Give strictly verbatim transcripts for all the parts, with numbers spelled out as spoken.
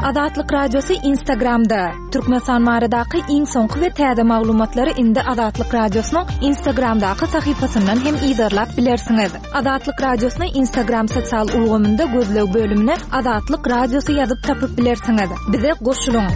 Adatlyk radiosu Instagramda. Türkmenistan maradaky iň soňky we täze maglumatlary indi Adatlyk radiosynyň Instagramdaky sahypasyndan hem ýydarlap bilersiňiz. Adatlyk radiosynyň Instagram sosial ulgamynda gözleg bölümine Adatlyk radiosu ýazyp tapyp bilersiňiz. Bize goşulyň.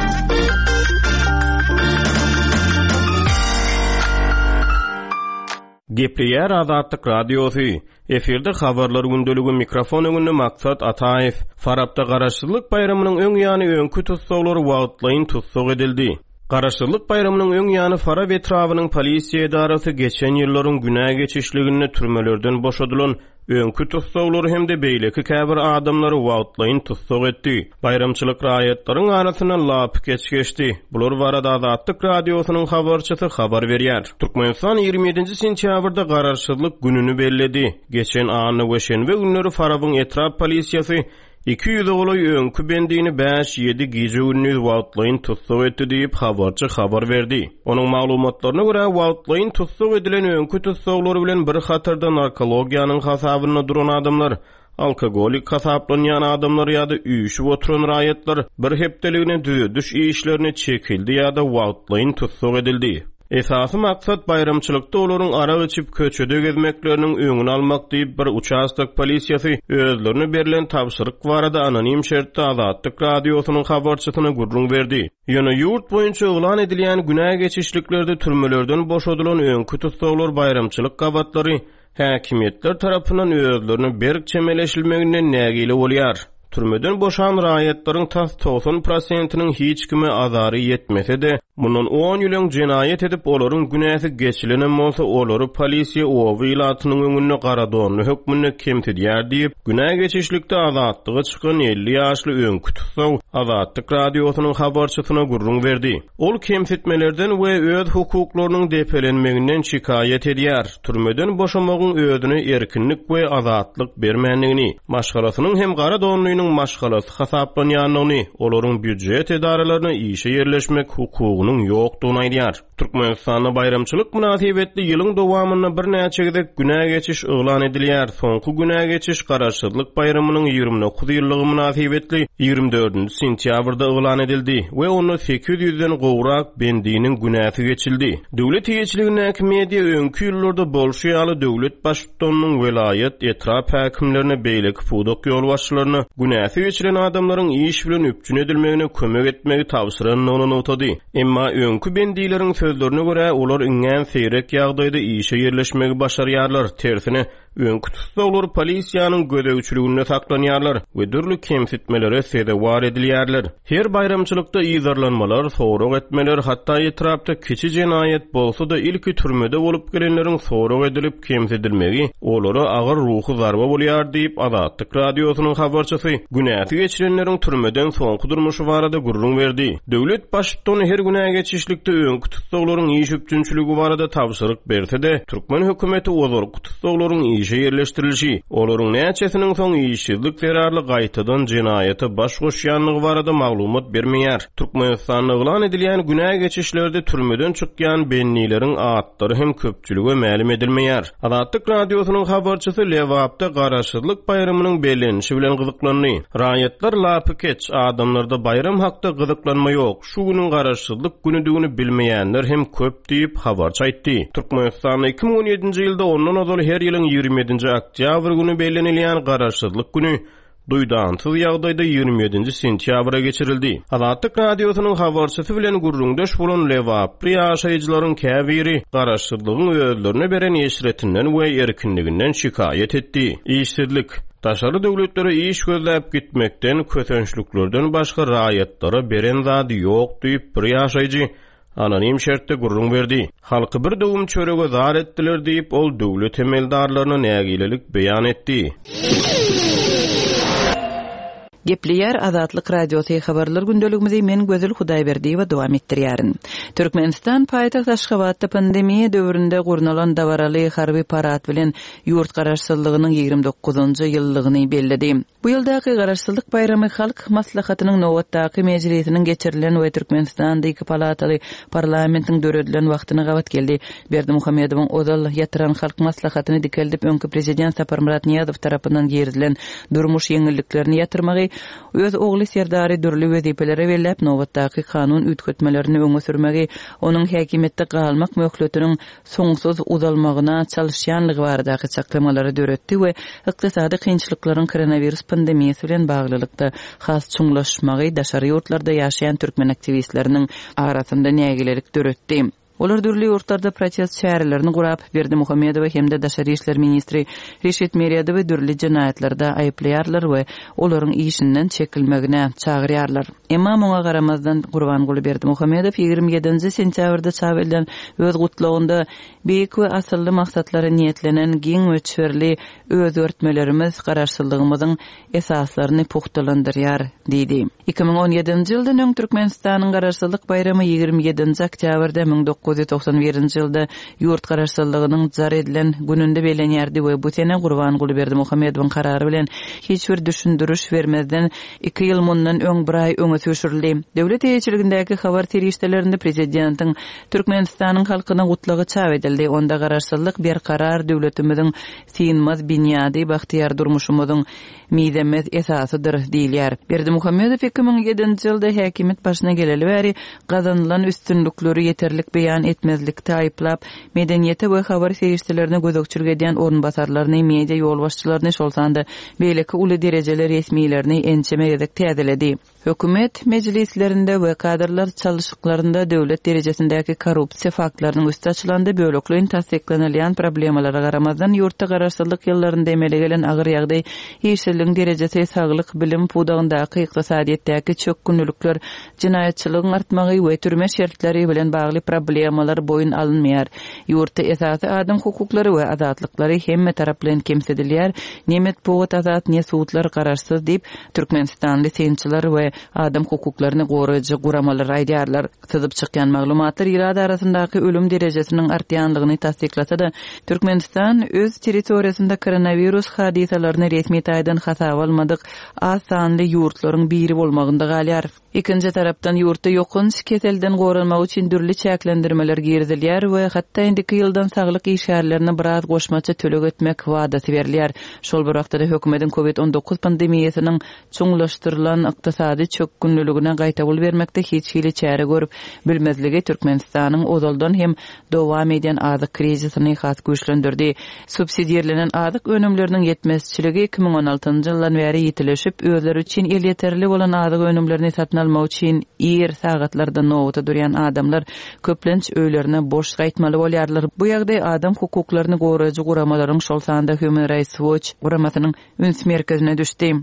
Gepleýär Adatlyk radiosu. Eferde habarlar gündölügi mikrofon öňünde Maksat Ataev. Farapda Garaşsyzlyk bayramynyň öň ýany öňkü tutsaglary wagtlaýyn tutsag edildi. Garaşsyzlyk bayramynyň öň ýany Farap etrawynyň polisiýa edarasy geçen ýyllaryň günä geçişligini türmelerden boşadylan öňkü tutsaglary hemde beýleki käbir adamlary wagtlaýyn tutsag etdi. Bayramçylyk raýatlaryň arasyndan lap geçişdi. Bular barada Adatlyk radiosynyň habarçysy habar berýär. Türkmenistan ýygrimi ýedinji sentýabrda Garaşsyzlyk gününi bellädi. Geçen any we şenbe günleri Farapyň etrap polisiýasy iki yüz olaý öňkü bendini beş ýedi gije günü wagtlaýyn tutsag etdi diýip habarçy habar berdi. Onuň maglumatlaryna görä wagtlaýyn tutsag edilen öňkü tutsaglary bilen bir hatarda narkologiýanyň hasabyna duran adamlar, alkogolik hasaplanýan adamlar ýa-da üýüşip oturan raýatlar bir hepdeligine düş işlerini çekildi ýa-da wagtlaýyn tutsag edildi. Esasy maksat bayramçylykda olaryň ara geçip köçede gezmekleriniň öňüni almak diýip bir uçastak polisiýasy özlerine berilen tapşyryk barada anonim şertde Adatlyk radiosynyň habarçysyna gurrun berdi. Ýöne ýurt boýunça elan edilýän günä geçişliklerde türmelerden boşadylan öňkü tutsaglar bayramçylyk gabatlary häkimetler tarapyndan özlerine berk çemeleşilmeginden nägili bolýar. Türmeden boşan raýatlaryň tas doksan prosentiniň hiç kime azary ýetmese de, mundan on ýyl jenaýet edip olaryň günäsi geçilenen bolsa olary polisiýa owy ilatynyň öňünde garadonly hökmüne kemtedýär diýip, günä geçişlikde azatlyga çykan elli ýaşly öňkü tutsag Adatlyk radiosynyň habarçysyna gurrun berdi. Ol kemsetmelerden we öz hukuklarynyň depelenmeginden şikaýet edýär. Türmeden boşamagyň özüne erkinlik we azatlyk bermänligini, maşgalasynyň hem garadonly maşgalasy hasaplanýanyny, olaryň büdjet edaralaryna işe ýerleşmek hukugynyň ýokdugyny aýdýar. Türkmenistanda bayramçylyk münasibetli ýylyň dowamyna bir näçe gezek günä geçiş elan edilýär. Soňky günä geçiş Garaşsyzlyk bayramynyň ýygrimi dokuz ýyllygy münasibetli ýygrimi dördünji sentýabrda elan edildi we onu sekiz ýüzden gowrak bendiniň günäsi geçildi. Döwlet ýeçiliginiň häkimiýeti öňkü ýyllarda bolşeýaly döwlet başlygynyň welayet etrap häkimlerine beýleki pudak ýol başçylaryna günäsi geçiren adamlaryň iş bilen üpçün edilmegine kömek etmegi tapşyranyny unutdy. Emma öňkü bendiýleriň sözlerine görä olar iňen seýrek ýagdaýda işe ýerleşmegi başarýarlar. Tersine öňkü tutsaglary polisiýanyň gödegçiliginde saklanýarlar we dürli kemsitmelere sebäp edilýärler. Her bayramçylykda ýydarlanmalar, sorag etmeler, hatda etrapda kiçi jenaýet bolsa da ilki türmede bolup gelenleriň sorag edilip kemsedilmegi olara agyr ruhy zarba bolýar diýip Adatlyk radiosynyň habarçysy günäsi geçirenleriň türmeden soňky durmuşy barada gurrun berdi. Döwlet başlygyny her günä geçişlikde öňkü tutsaklaryň iş üpçünçiligi barada tapşyryk berse de, Türkmen hökümeti olar tutsaklaryň işe ýerleşdirilişi, olaryň näçesiniň soň işsizlik zerarly gaýtadan jenaýete baş goşýanlygy barada maglumat bermeýär. Türkmenistanda elan edilýän günä geçişlerde türmeden çykýan benniýleriň atlary hem köpçüligi ma'lum edilmeýär. Adatlyk radiosynyň habarçysy Lewapda Garaşsyzlyk bayramynyň bellenişi bilen gyzyklandy. Raýatlar lapy keç, adamlarda bayram hakda gyzyklanma ýok. Şu günüň Garaşsyzlyk günüdigini bilmeýänler hem köp diýip habarçy aýtdy. Türkmenistanda iki ming on ýedinji ýylda ondan azal her ýylyň ýygrimi ýedinji oktýabr güni bellenilýän Garaşsyzlyk güni duýdansyz ýagdaýda ýygrimi ýedinji sentýabra geçirildi. Adatlyk radiosynyň habarçysy bilen gurrundaş bolan Lewaply ýaşaýjylaryň käbiri Garaşsyzlygyň özlerine beren eşretinden we erkinliginden şikaýet etdi. İşsizlik taşary döwletlere iş gözläp gitmekden, kötençliklerden başga raýatlara beren zady ýok diýip bir ýaşaýjy anonim şertde gurrun berdi. Halky bir dowum çörege zar etdiler diýip ol döwlet emeldarlaryna nägilelik beýan etdi. Gepleýär Adatlyk radiosyny habarlar gündeligimizi men Gözül Hudaýberdiýewa dowam etdirýärin. Türkmenistan paýtaxt Aşgabatda pandemiýa döwründe gurnalan dawaraly harby parat bilen ýurt garaşsyzlygynyň ýygrimi dokuzunjy ýyllygyny belledi. Bu ýyldaky garaşsyzlyk bayramy halk maslahatynyň nowatdaky mejlisiniň geçirilen we Türkmenistanda iki palataly parlamentiň döredilen wagtyna gabat geldi. Berdimuhammedowyň odal ýatyran halk maslahatyny dikeldip öňkü prezident Sapar Murat Niýazow tarapyndan ýerilen durmuş ýeňilliklerini ýatyrmagy öz ogly Serdari dürli wezifelere berilip nowatdaky kanun ütkötmelerini öňe sürmegi, onuň häkimetde galmak möhletiniň soňsuz uzalmagyna çalışýanlygy baradaky çaklamalary döretdi we ykdysady kynçylyklaryň koronavirus pandemiýasy bilen baglylykda has çuňlaşmagy daşary ýurtlarda ýaşaýan türkmen aktivistleriniň arasynda nägilerik döretdi. Olar dürli ýurtlarda protest şäherlerini gurap Berdi Muhammedow hemde Daşary işler ministri Reşit Meriýadow dürli jinaýatlarda aýplaýarlar we olaryň işinden çekilmegine çagyrýarlar. Emma muňa garamazdan Gurbanguly Berdi Muhammedow ýigirme ýedinji sentýabrda çabelden öz gutlugynda beýik we asylly maksatlary niýetlenen giň we çörli öz örtmelerimiz garaşsızlygymyzyň esaslaryny puhtalandyrýar diýdi. iki ming on ýedinji ýylda Öň Türkmenistanyň garaşsızlyk bayramy ýigirme ýedinji oktýabrda ming dokuz yüz doksan birinji ýylda ýurt garaşsızlygynyň jar edilen gününde belenýärdi we bu sene Gurbanguly Berdi Muhammedowyň karary bilen hiç bir düşündürüş bermezden iki ýyl mundan öň bir ay öňe sürüşdirildi. Döwlet eýçiligindäki habar terişdelerinde prezidentiň Türkmenistanyň halkyna gutlugy çap edildi. Onda garaşsızlyk bir karar döwletimiziň synmaz binýady bahtyar durmuşymyzyň miýdemez esasydyr diýilýär. Berdi Muhammedow iki ming ýedinji ýylda häkimet başyna geleli bäri gazanylan üstünlükleri ýeterlik beýan etmezlikde aýplap, medeniýete we habar serişdelerine gözükçülük edýän ornbasarlaryny, media ýol başçylaryny şolsanda beýleki uly derejeler resmiýlerini ençemegedek täzeledi. Hökümet meclislerinde we kadrlar çalışyklarynda döwlet derejesindäki korrupsiýa faktlarynyň üstü açylandy. Bölekliň tasdiklenilýän problemalara garamazdan ýurtda garaşsızlyk ýyllarynda emele gelen agyr ýagdaý, ýeşilliň derejesi, saglyk, bilim pudagyndaky ykdysadyýetdäki çökkünlükler, jinaýatçylygyň artmagy we türme şertleri bilen bagly problemalar boyun alınmaýar. Ýurtda esasy adam hukuklary we azatlyklary hemme taraplan kemsedilýär. Nimet pogat azat ne suwtlar garaşsyz diýip Türkmenistan lisençiler we adam hukuklaryny goraýjy guramalar aýdýarlar. Syzyp çykýan maglumatlar ýyllar arasyndaky ölüm derejesiniň artýanlygyny tasdiklasa-da, Türkmenistan öz territoriýasynda koronavirus hadisalaryny resmi taýdan hasap almadyk az sanly ýurtlaryň biri bolmagynda galýar. Ikinji tarapdan ýurtda ýokun keselden goralmak üçin dürli çäklendirmeler girdilýär we hatda indiki ýyldan saglyk işgärlerini biraz goşmaça tölek etmek wadasy berilýär. Şol bir wagtda hökümetin covid on dokuz pandemiýasynyň çuňlaşdyrylan ykdysady çökkünlüligine gaýta bul bermekde hiç hili çäre görüp bilmezligi Türkmenistanyň ozaldan hem dowam edýän azyk krizisyny has güýçlendirdi. Subsidiýerlenen azyk önümleriniň ýetmezçiligi iki ming on altynjy ýyldan bäri ýitileşip özleri üçin el ýeterli bolan azyk önümlerini satyn almak üçin ýer sagatlarda nowata durýan adamlar köplenç öýlerine boş gaýtmaly bolýarlar. Bu ýagdaý adam hukuklaryny goraýjy guramalaryň şol sanda Human Rights Watch guramasynyň üns merkezine düşdi.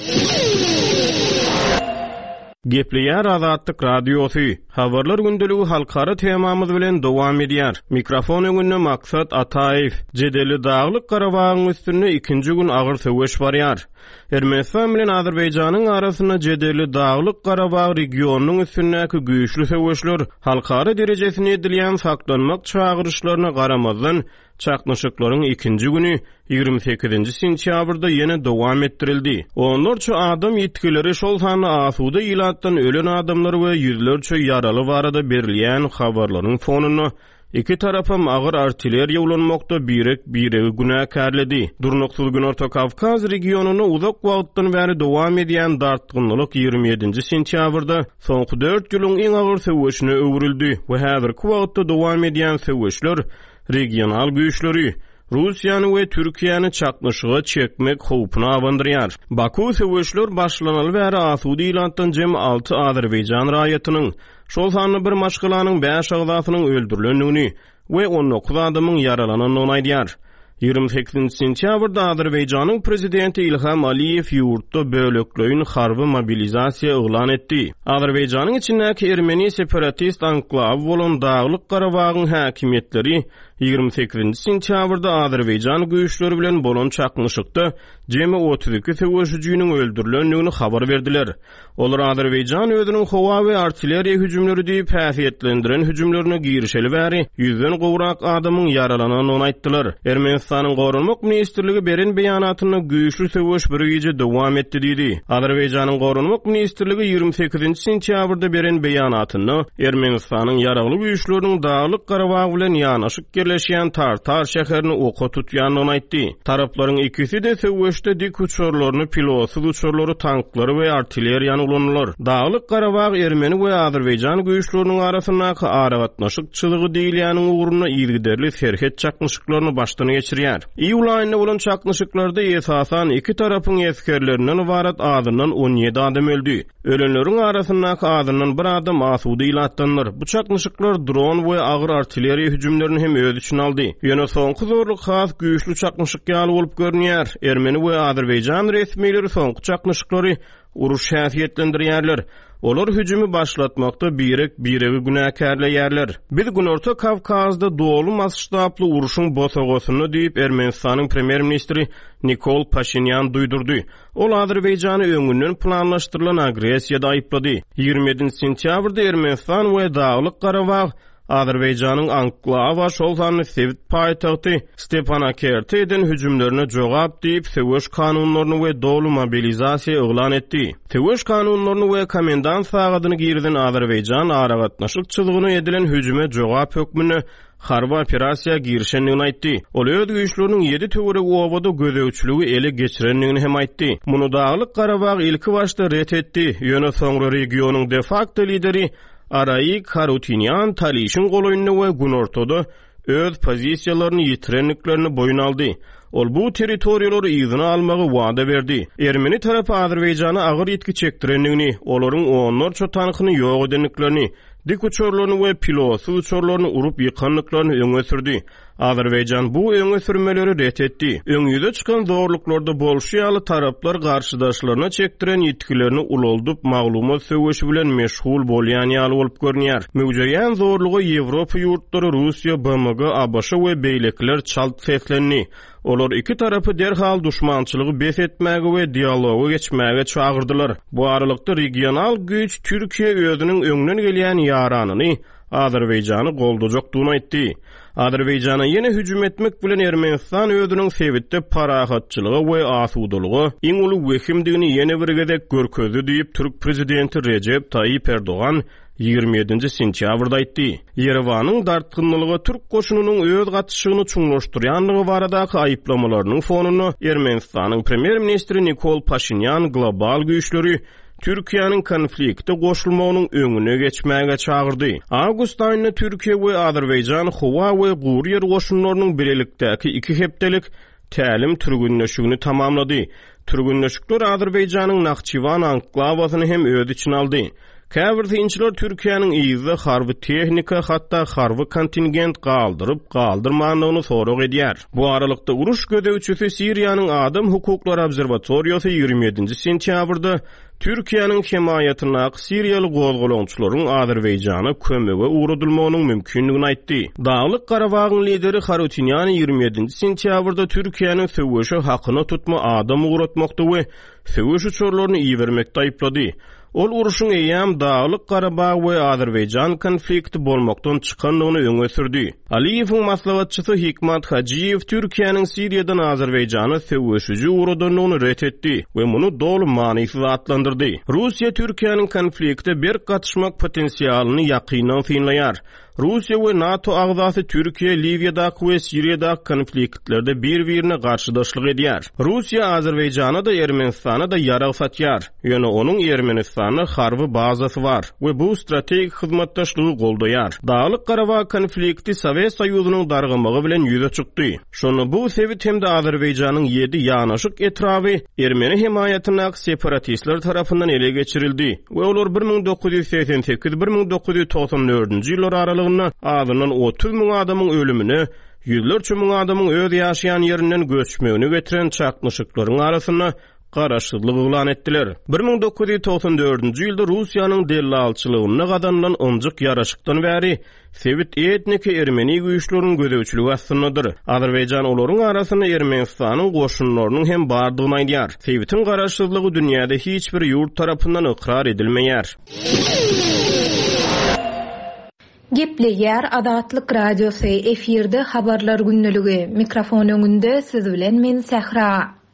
Gepleýär Azatlyk Radiosy. Habarlar gündeligi halkara temamyz bilen dowam edýär. Mikrofon öňünde Maksat Ataýew. Jedeli Daglyk Garabagyň üstünde ikinji gün agyr söwüş barýar. Ermenistan bilen Azerbaýjanyň arasyna jedeli Daglyk Garabag regionunyň üstündäki güýçli söwüşler halkara derejesine edilýän saklanmak çagyryşlaryna garamazdan çaknaşyklaryň ikinji güni ýigirme sekizinji sentýabrda ýene dowam etdirildi. Onlarça adam ýetkileri şol sany asuda ýylatdan ölen adamlar we ýüzlerçe ýaraly barada berilýän habarlaryň fonuny iki tarapam agyr artilleriýa ulanmakda birek biregi günäkärledi. Durnuksyz Günorta Kavkaz regionuny uzak wagtdan bäri dowam edýän dartgynlyk ýigirme ýedinji sentýabrda soňky dört ýylyň iň agyr söwüşine öwrüldi we häzirki wagtda dowam edýän söwüşler regional güýçleri Russiýany we Türkiýany çaknaşyga çekmek howpuny awandyrýar. Baku söwüşler başlanaly bäri asuda ýylatdan jem alty Azerbaýjan raýatynyň, şol sany bir maşgylanyň beş agzasynyň öldürilendigini we on dokuz adamyň yaralanyny aýdýar. ýigirme sekizinji sentýabrda Azerbaýjanyň prezidenti İlham Aliýew ýurtda bölekliň harby mobilizasiýa eglan etdi. Azerbaýjanyň içindäki Ermeni separatist anklaw bolan Daglyk Garabagyň häkimetleri ýigirme sekizinji sentýabrda Azerbaýjan güýçleri bilen bolan çaknaşykda jemi otuz iki söwüşçüniň öldürilendigini habar berdiler. Olar Azerbaýjan özüniň howa we artilleriýa hüjümleri diýip häsiýetlendiren hüjümlerine girişeli bäri ýüzden gowrak adamyň yaralanyny aýtdylar. Ermenistanyň Gorunmak ministrligi beren beýanatyny güýçli söwüş bir ýygy dowam etdi diýdi. Azerbaýjanyň Gorunmak ministrligi ýigirme sekizinji sentýabrda beren beýanatyny Ermenistanyň ýaraly güýçleriniň Daglyk Garabag bilen ýanaşyk yerleşýän Tartar şäherini oka tutýanyny aýtdy. Taraplaryň ikisi de söwüşde dik uçurlaryny, pilotsuz uçurlary, tanklary we artilleriýany ulanýar. Daglyk Garabag Ermeni we Azerbaýjan güýçleriniň arasyndaky aragatnaşykçylygy diýilýäniň uğruna ýygyderli serhet çaknyşyklaryny başdan geçirýär. İýul aýynda bolan çaknyşyklarda esasan iki tarapyň eskerlerinden ibaret adynyň on ýedi adam öldü. Ölenleriň arasyndaky adynyň bir adam Asudy ýyly atlanlar. Bu çaknyşyklar dron we agyr artilleriýa hüjümlerini hem öz üçin aldy. Ýöne soňky zorluk has güýçlü çaknyşyk ýaly bolup görünýär. Ermeni we Azerbaýjan resmiýetleri soňky çaknyşyklary uruş häsiýetlendirýärler. Olar hüjümi başlatmakda birek biregi günäkärleýärler. Biz Günorta Kavkazda dolu masştaply uruşyň bosagosyny diýip Ermenistanyň premier ministri Nikol Pashinyan duýdurdy. Ol Azerbaýjany öňünden planlaşdyrylan agresiýada aýplady. ýygrimi ýedinji sentýabrda Ermenistan we Daglyk Garabag Azerbaýjanyň anklawa şolsany Sevit paýtagty Stepanakerti eden hüjümlerine jogap diýip söwüş kanunlaryny we dolu mobilizasiýa oglan etdi. Söwüş kanunlaryny we komendant sagadyny girden Azerbaýjan aragatnaşykçylygyna edilen hüjüme jogap hökmüni harby operasiýa girişenligini aýtdy. Ol öz güýçleriniň ýedi töwere owada gözegçiligi ele geçirenligini hem aýtdy. Muny Daglyk Garabag ilki başda ret etdi. Ýöne soňra regionyň de facto lideri Arayi Harutynian Talişin goloýuny we Günortada öz pozisiýalaryny ýitirenliklerini boyun aldy. Ol bu territoriýalary ýygyna almagy wada berdi. Ermeni tarapy Azerbaýjana agyr ýetki çekdirenligini, olaryň onlarça tankyny ýok edenliklerini, dik uçurlaryny we pilotsuz uçurlaryny urup ýykanlyklaryny öňe sürdi. Azerbaýjan bu öňe sürmeleri ret etdi. Öňüde çykan zorluklarda bolşýaly taraplar garşydaşlaryna çekdiren ýetkilerini uloldup maglumat söwüşi bilen meşgul bolýan ýaly bolup görünýär. Möwjeýän zorlugy Ýewropa ýurtlary, Russiýa, B M G, A B Ş we beýlekler çalt seslenni. Olar iki tarapy derhal düşmançylygy bes etmäge we dialoga geçmäge çagyrdylar. Bu aralykda regional güýç Türkiýe özüniň öňünden gelýän ýaranyny Azerbaýjany goldajak-dyny aýtdy. Azerbaýjana ýene hüjüm etmek bilen Ermenistan özüniň Sevitde parahatçylygy we asudalygy iň uly wehimdigini ýene bir gezek görkezdi diýip Türk prezidenti Recep Tayyip Erdoğan ýygrimi ýedinji sentýabrda aýtdy. Yerewanyň dartgynlygy Türk goşunynyň öz gatnaşygyny çuňlaşdyrýanlygy baradaky aýplamalarynyň fonuny Ermenistanyň premier ministri Nikol Pashinyan global güýçleri Türkiýanyň konflikte goşulmagynyň öňüne geçmäge çagyrdy. Awgust aýynda Türkiýe we Azerbaýjan Howa we Guryer goşunlarynyň bilelikdäki iki hepdelik tälim türgünleşigini tamamlady. Türgünleşikler Azerbaýjanyň Naxçıvan anklawasyny hem öz içine aldy. Käbirdiňçiler Türkiýanyň ýyzy harby tehnika hatda harby kontingent galdyryp galdyrmanlygyny sorag edýär. Bu aralykda uruş gödäwçisi Siriýanyň Adam hukuklary obserwatoriýasy ýygrimi ýedinji sentýabrda Türkiýanyň himayatyna Siriýaly gozgolançylaryň Azerbaýjana kömege uğradylmagynyň mümkinligini aýtdy. Daglyk Garabagyň lideri Harutynian ýygrimi ýedinji sentýabrda Türkiýanyň söwüşe hakyna tutma adam uğratmakda we söwüş uçurlaryny iýermekde aýplady. Ol uruşun eýam Daglyk Garabag we Azerbaýjan konflikti bolmakdan çykanlygyny öňe sürdi. Aliýewiň maslahatçysy Hikmat Hajiýew Türkiýanyň Siriýadan Azerbaýjana söwüşüji uğradynyny ret etdi we muny dolu manysyz atlandyrdy. Russiýa Türkiýanyň konflikte bir gatnaşmak potensiýalyny ýakynan synlaýar. Russiýa we NATO agzasy Türkiýe Liviýadaky we Siriýadaky konfliktlerde bir-birine garşydaşlyk edýär. Russiýa Azerbaýjana da Ermenistana da ýarag satýar. Ýöne onuň Ermenistana harby bazasy bar we bu strategik hyzmatdaşlygy goldaýar. Daglyk Garabag konflikti Sowet Soýuzynyň dargamagy bilen ýüze çykdy. Şonu bu sebit hem de Azerbaýjanyň ýedi ýanaşyk etrawy Ermeni himayatyna separatistler tarapyndan ele geçirildi we olar bir ming dokuz ýüz seksen sekiz bir ming dokuz ýüz toksan dördünji ýyllar aralygyny adynyň otuz ming adamyň ölümini, ýüzlerçe ming adamyň öz ýaşaýan ýerinden göçmegini getiren çaknyşyklaryň arasyna garaşsyzlyk oglan etdiler. bir ming dokuz ýüz toksan dördünji ýylda Russiýanyň dellalçylygyna gadanylan onjak ýaraşykdan bäri Sevit etniki Ermeni güýçleriniň gödäwçiligi aslyndadyr. Azerbaýjan olaryň arasyna Ermenistanyň goşunlarynyň hem bardygyny aýdýar. Sevitin garaşsyzlygy dünýäde hiç bir ýurt tarapyndan ikrar edilmeýär. Gepleýär Azatlyk Radiosy efirde habarlar günneligi. Mikrofon öňünde siz bilen men Sähra.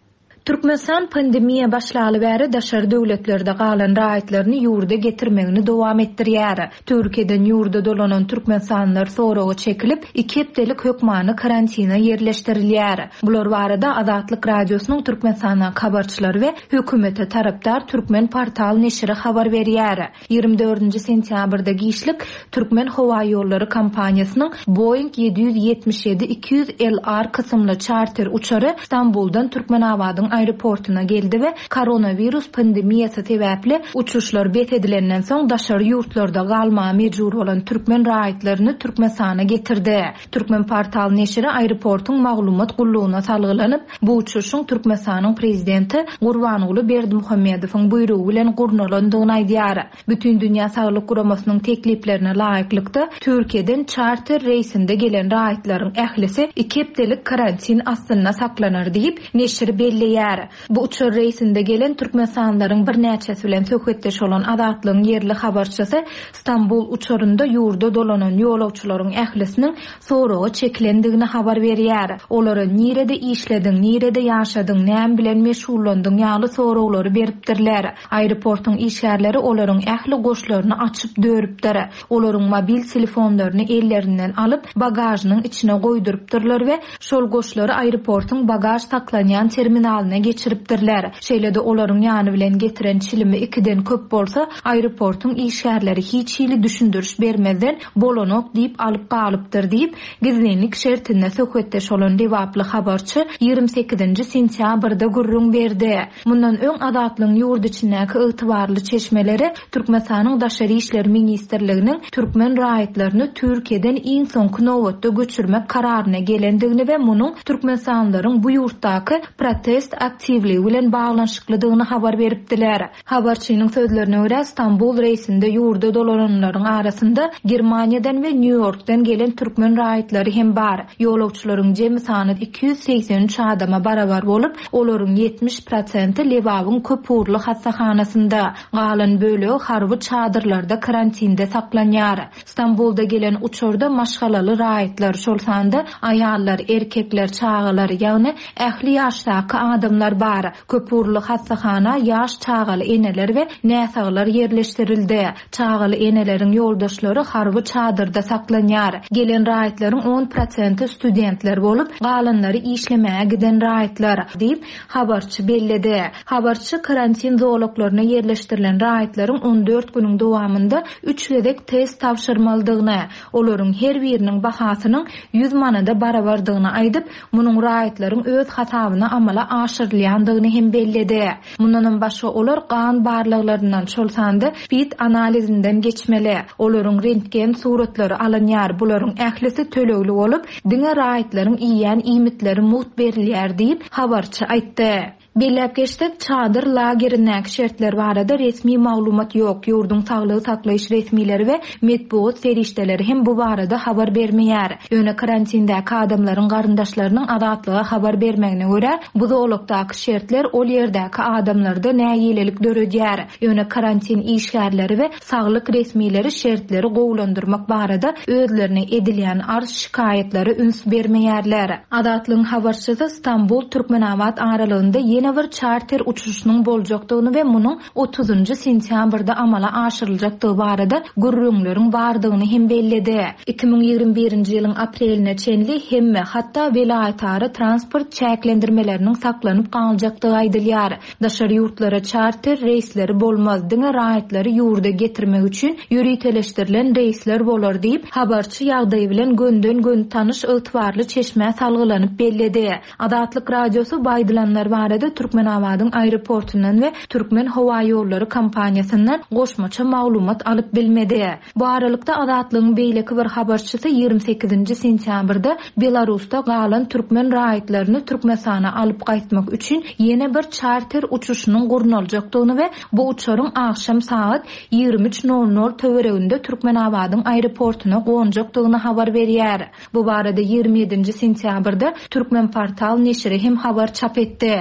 Türkmenistan pandemiýa başlaly bäri daşary döwletlerde galan raýatlaryny ýurda getirmegini dowam etdirýär. Türkiýeden ýurda dolanan türkmenistanlar soragy çekilip, iki hepdelik hökmany karantina yerleşdirilýär. Bular barada Azatlyk radiosynyň Türkmenistana habarçylary we hökümete tarapdar Türkmen portal neşri habar berýär. ýygrimi dördünji sentýabrda gişlik Türkmen Howa ýollary kompaniýasynyň Boeing yedi yüz yetmiş yedi iki yüz L R kysymly charter uçary İstanbuldan Türkmenabadyň aeroportuna geldi we koronavirus pandemiýasy sebäpli uçuşlar bet edilenden soň daşary ýurtlarda galma mejbur bolan türkmen raýatlaryny Türkmenistana getirdi. Türkmen portal neşri aeroportyň maglumat gullugyna salgylanyp, bu uçuşyň Türkmenistanyň prezidenti Gurbanuly Berdimuhammedowyň buyrugy bilen gurnalandygyny aýdýar. Bütün dünýä saglyk guramasynyň tekliplerine laýyklykda Türkiýeden charter reýsinde gelen raýatlaryň ählisi iki hepdelik karantin astyna saklanar diýip neşri belleýär. Bu uçur reýsinde gelen türkmenistanlaryň bir näçesi bilen söhbetdeş bolan Azatlygyň yerli habarçysy İstanbul uçurunda ýurda dolanan ýolagçylaryň ählisiniň soragy çeklendigini habar berýär. Olary nirede işlediň, nirede ýaşadyň, näme bilen meşgullandyň ýaly soraglary beripdirler. Aeroportyň işgärleri olaryň ähli goşlaryny açyp dörüpdir. Olaryň mobil telefonlaryny ellerinden alyp bagajynyň içine goýdurypdyrlar we şol goşlary aeroportyň bagaj saklanýan terminalyna geçiripdirler. Şeýlede olaryň ýany bilen getiren çilimi ikiden köp bolsa, aeroportyň işgärleri hiç hili düşündürüş bermeden bolanok diýip alyp galypdyr diýip gizlenlik şertinde söhbetdeş bolan dewaply habarçy ýygrimi sekizinji sentýabrda gurrun berdi. Mundan öň Azatlygyň ýurt içindäki ygtybarly çeşmeleri Türkmenistanyň daşary işler ministrliginiň türkmen raýatlaryny Türkiýeden iň soňky nowatda göçürmek kararyna gelendigini we munyň türkmenistanlaryň bu ýurtdaky protest aktivligi bilen baglanşyklydygyny habar beripdiler. Habarçynyň sözlerine görä İstanbul reýsinde ýurda dolananlaryň arasynda Germaniýadan we New Yorkdan gelen türkmen raýatlary hem bar. Ýolagçylaryň jemy sany iki yüz seksen üç adama barabar bolup, olaryň yetmiş prosenti Lebawyň köpürli hastahanasynda, galan bölegi harby çadırlarda karantinde saklanýar. İstanbulda gelen uçurda maşgalaly raýatlar şol sanda aýallar, erkekler, çağalar, ýagny ähli ýaşdaky adamlar bar. Köpürli hastahana ýaş çağaly eneler we näsaglar yerleşdirildi. Çağaly eneleriň ýoldaşlary harby çadyrda saklanýar. Gelen raýatlaryň on prosenti studentler bolup, galanlary işlemäge giden raýatlar diýip habarçy belledi. Habarçy karantin zolaklaryna yerleşdirilen raýatlaryň on dört günüň dowamında üç ledek test tapşyrmalydygyny, olaryň her biriniň bahasynyň yüz manada barabardygyny aýdyp, munyň raýatlaryň öz hasabyna amala aşyrylýandygyny hem belledi. Mundan başga olar gan barlyklaryndan şol sanda fit analizinden geçmeli. Olaryň rentgen suratlary alınýar. Bularyň ählisi tölegli bolup, diňe raýatlaryň iýen iýmitleri mut berilýär diýip habarçy aýtdy. Belläp geçdik, çadır lagerindäki şertler barada resmi maglumat ýok. Ýurdun saglygy saklaýyş resmileri we medpuat serişdeleri hem bu barada habar bermeýär. Ýöne karantindäki adamlaryň garyndaşlarynyň Azatlyga habar bermegine görä, bu zolukdaky şertler ol ýerdäki adamlarda näýelelik döredýär. Ýöne karantin işgärleri we saglyk resmileri şertleri gowlandyrmak barada özlerine edilýän arz şikayetlere üns bermeýärler. Azatlygyň habarçysy İstanbul Türkmenabad aralygynda ýene bir charter uçuşynyň boljakdygyny we munyň otuzunji sentýabrda amala aşyryljakdygy barada gurrunlaryň bardygyny hem belledi. iki ming ýygrimi birinji ýylyň apreline çenli hemme hatda welaýatary transport çäklendirmeleriniň saklanyp galjakdygy aýdylýar. Daşary ýurtlara charter reýsleri bolmaz, diňe raýatlary ýurda getirmek üçin ýürüteleşdirilen reýsler bolar diýip habarçy ýagdaý bilen gönden gön tanyş ygtybarly çeşme salgylanyp belledi. Azatlyk radiosu baýdylanlar barada Türkmenabadyň aeroportundan we Türkmen Howa ýollary kompaniýasyndan goşmaça maglumat alyp bilmedi. Bu aralykda Azatlygyň beýleki bir habarçysy ýygrimi sekizinji sentýabrda Belarusda galan türkmen raýatlaryny Türkmenistana alyp gaýtmak üçin ýene bir charter uçuşynyň guruljakdygyny we bu uçaryň akşam saat ýygrimi üç nol nol töwereginde Türkmenabadyň aeroportuna gonjakdygyny habar berýär. Bu barada ýygrimi ýedinji sentýabrda Türkmen portal neşri hem habar çap etdi.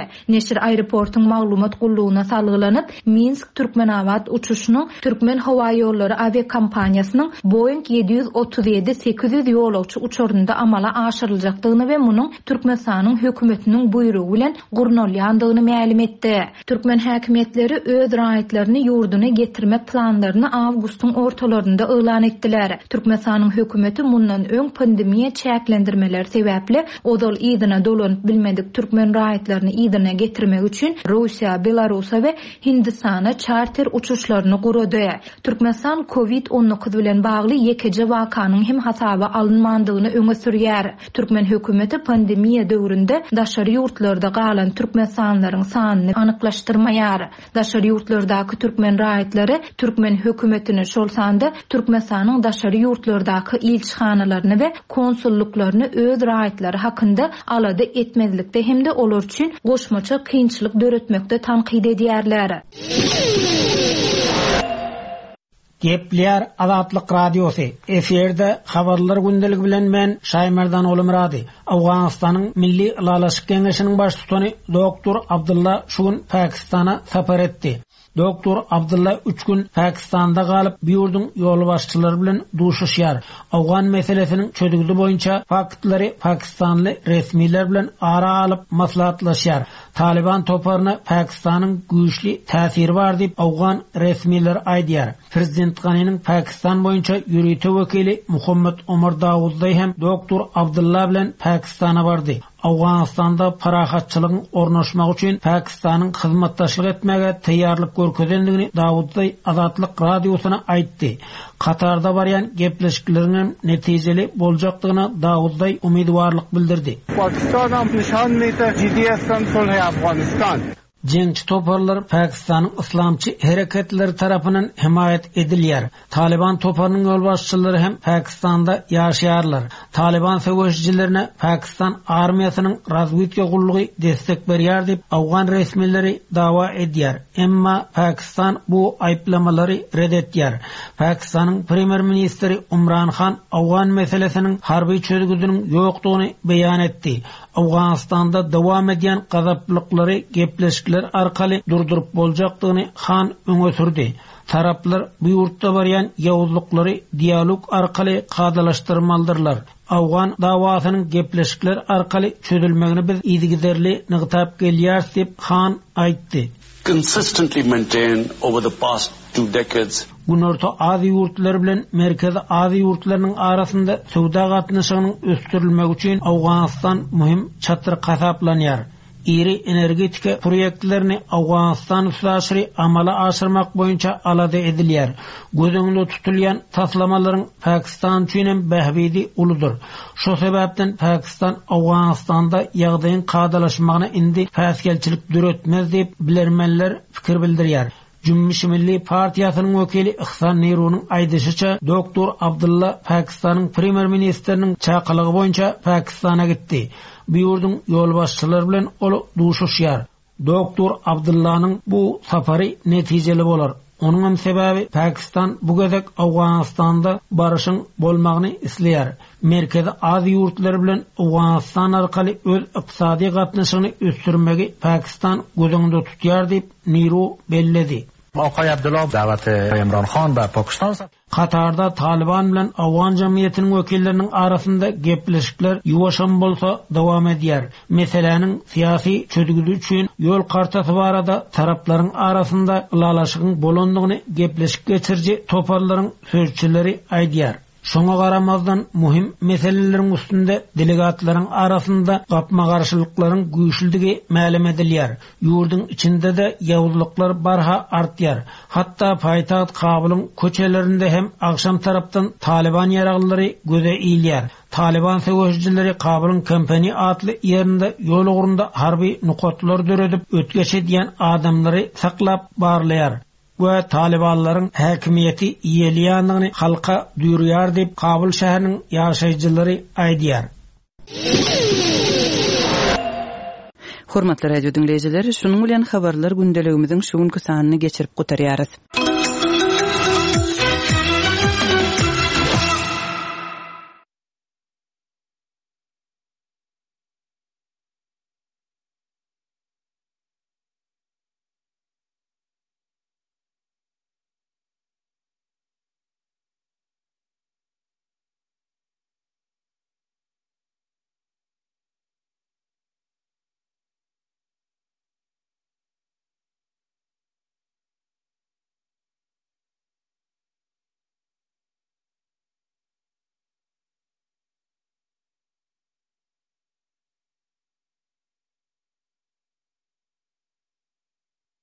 neşir aeroportun maglumat gulluğuna salgylanyp Minsk Türkmenabad uçuşunyň Türkmen Hawa Ýollary aviakompaniýasynyň Boeing yedi yüz otuz ýedi sekiz yüz ýolagçy uçurunda amala aşyryljakdygyny we munyň Türkmenistanyň hökümetiniň buýrugy bilen gurnalýandygyny ma'lum etdi. Türkmen häkimetleri öz raýatlaryny ýurduny getirmek planlaryny awgustyň ortalarynda elan etdiler. Türkmenistanyň hökümeti mundan öň pandemiýa çäklendirmeler sebäpli odal ýygyna dolanyp bilmedik türkmen raýatlaryny ýygyna getirmek üçin Russiýa, Belarusa we Hindistana charter uçuşlaryny gurady. Türkmenistan covid on dokuz bilen bagly ýekiji wakanyň hem hasaba alınmandygyny öňe sürýär. Türkmen hökümeti pandemiýa döwründe daşary ýurtlarda galan türkmenistanlaryň sanyny anyklaşdyrmaýar. Daşary ýurtlardaky türkmen raýatlary türkmen hökümetini şol sanda Türkmenistanyň daşary ýurtlardaky ilçihanalaryny we konsulluklarını öz raýatlary hakynda alady etmezlikde hem de olar üçin goşmaça kynçylyk döretmekde tanqid edýärler. Gepler Azatlyk Radiosu. Eferde habarlar gündeligi bilen men Şaýmardan Olumrady. Awganystanyň Milli Ilalaşyk Geňeşiniň baş tutany doktor Abdulla şu gün Pakistana sapar etdi. Doktor Abdulla üç gün Pakistanda galyp ýurdun ýol başçylary bilen duşuşýar. Awgan meselesiniň çödügüdi boýunça faktlary Pakistanly resmiler bilen ara alyp maslahatlaşýar. Taliban toparyna Pakistanyň güýçli täsiri bar diýip awgan resmiler aýdýar. Prezident Ganinyň Pakistan boýunça ýürüýte wekili Muhammed Omar Dawudly hem doktor Abdulla bilen Pakistana bardy. Awganystanda parahatçylygyň ornaşmagy üçin Pakistanyň hyzmatdaşlyk etmege taýýarlyk görkezendigini Dawudly Azatlyk Radiosyna aýtdy. Katarda barýan gepleşikleriniň netijeli boljakdygyna Dawudly umidwarlyk bildirdi. Pakistan nişan meyte jiddiyetden sulh Afganistan. Jeňçi toparlar Pakistanyň islamçy hereketleri tarapyndan himayet edilýär. Taliban toparnyň ýol başçylary hem Pakistanda ýaşaýarlar. Taliban söwüşçilerine Pakistan armiýasynyň razwitga gullugy destek berýär diýip awgan resmileri dawa edýär. Emma Pakistan bu aýplamalary reddetýär. Pakistanyň premier ministri Umran Khan awgan meselesiniň harby çözgüdüniň ýokdugyny beýan etdi. Awganystanda dowam edýän gazaplykları gepleşikler arkaly durdurup boljakdygyny Han öňe sürdi. Taraplar bu ýurtda barýan ýawuzlyklary dialog arkaly gadalaşdyrmalydylar. Awgan dawasynyň gepleşikler arkaly çözülmegini biz ýygyderli nygtap gelýär diýip Han aýtdy. Consistently maintained over the past two decades. Günorta Aziýa ýurtlary bilen Merkezi Aziýa ýurtlarynyň arasynda sowda gatnaşygynyň östürilmegi üçin Awganystan muhim çatyr gasaplanýar. Iri energetika proyektlerini Awganystan üstüne amala aşyrmak boýunça alady edilýär. Gözüňde tutulýan taslamalaryň Pakistan üçin hem behbidi uludur. Şo sebäpden Pakistan Awganystanda ýagdaýyň gadalaşmagyna indi häsgelçilik döretmez diýip bilermenler pikir bildirýär. Cumhuriyet Milli Partiýasynyň wekili Ihsan Nirunyň aýdyşyça doktor Abdulla Pakistanyň premier ministriniň çakylygy boýunça Pakistana gitdi. Bu ýurdun ýol başçylary bilen ol duşuşýar. Doktor Abdullanyň bu sapary netijeli bolar. Onuň sebäbi Pakistan bu gezek Awganystanda barışyň bolmagyny isleýär. Merkezi Aziýa ýurtlary bilen Awganystan arkaly öz ykdysady gatnaşygyny ösdürmegi Pakistan gözüňde tutýar diýip Niru belledi. Akay Abdullah dawaty Imran Khan da Pakistan Katarda Taliban bilen Awgan jemgyýetiniň wekilleriniň arasynda gepleşikler ýuwaşam bolsa dowam edýär. Meseleniň syýasy çözgüdi üçin ýol kartasy barada taraplaryň arasynda ulalaşygyň bolandygyny gepleşik geçirji toparlaryň sözçileri aýdýar. Şoňa garamazdan muhim meselelerin üstünde delegatlaryň arasynda gapma garşylyklaryň güýçlüligi ma'lum edilýär. Ýurdun içinde de ýawuzlyklar barha artýar. Hatda paýtagat Kabulyň köçelerinde hem akşam tarapdan Taliban ýaraglary göze iýilýär. Taliban söwüşçileri Kabulyň Kompany atly ýerinde ýol ugurunda harby nukatlar döredip ötgeç edýän adamlary saklap barlaýar. Ve Talibanlaryň häkimiýeti ýelýändigini halka duyurýar diýip Kabul şäheriniň ýaşaýjylary aýdýar. Hormatly radio dinleýijiler, şunuň bilen habarlar gündeligimiziň şu günkü sanyny geçirip gutarýarys.